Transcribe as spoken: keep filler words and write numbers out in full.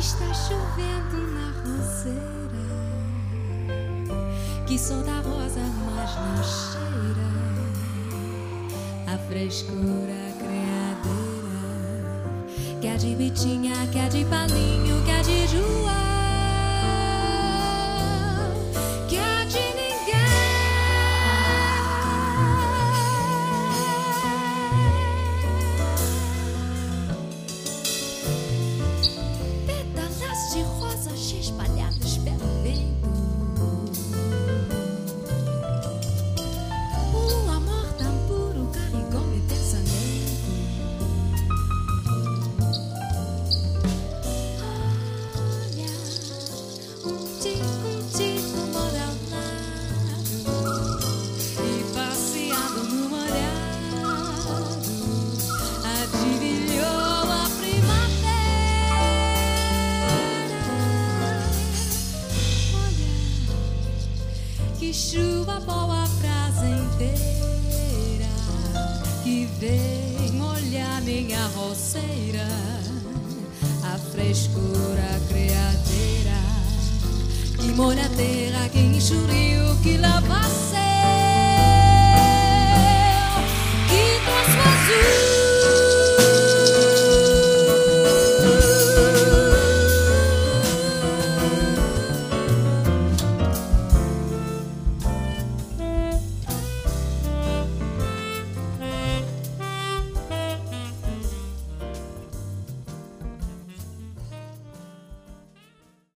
Está chovendo na roseira, que solta a rosa, mas não cheira a frescura criadeira, que é de Bitinha, que é de Palinho, que é de João, que é de ninguém. Pétalas de rosas espalhadas pelo vento, um amor tão puro carregou meu pensamento. Olha, um tico, um tico mora ao lado, e passeado no molhado adivinhou a primavera. Olha, que chuva boa a frase inteira, que vem molhar minha roceira, a frescura criadeira, que molha a terra, que enxuria o que lava a cera.